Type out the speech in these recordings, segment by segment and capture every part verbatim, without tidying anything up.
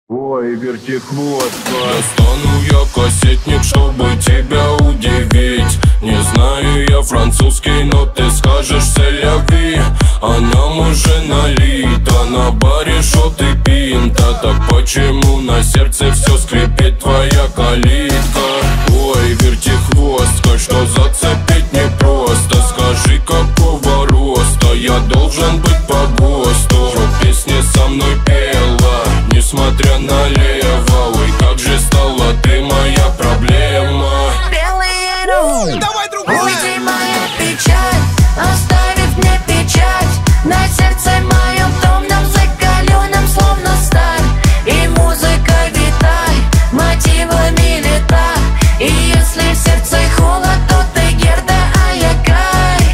Ой, вертихвостка. Достану я кассетник, чтобы тебя удивить. Не знаю я французский, но ты скажешь «селяви». А нам уже налито, на баре шот и пинта. Так почему на сердце все скрипит твоя калитка? Ой, вертихвостка, что зацепить непросто. Скажи, какого роста я должен быть по ГОСТу? Что песни со мной пела, несмотря налево. Ой, как же стала ты моя проблема. Белые руки, Давай другую. уйди моя печаль, оставив мне печать на сердце моем томном, закаленном, словно сталь. И музыка витай, мотивами лета. И если в сердце холод, то ты Герда, а я Кай.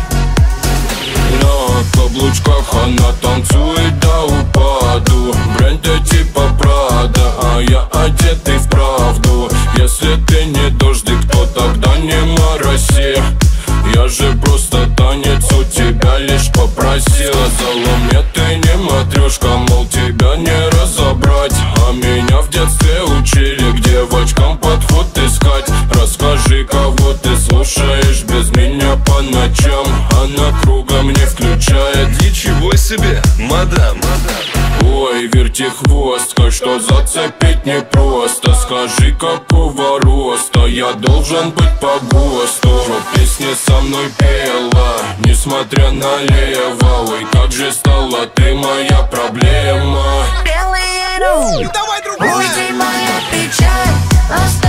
На каблучках она танцует до упаду. Бренды типа Прада, а я одетый в правду. Если ты не дождик, то тогда не мороси. Я же просто танец у тебя лишь попросила. Саломе, ты не матрешка, мол, тебя не разобрать. А меня в детстве учили к девочкам подход искать. Расскажи, кого ты слушаешь без меня по ночам. Она кругом не включает. Ничего себе, мадам. Ой, вертихвостка, что зацепить непросто. Скажи, какого роста я должен быть по ГОСТу? Что песни со мной пела, несмотря налево. Ой, как же стала ты моя проблема. Белые руки, Давай другую. уйди моя печаль, оставив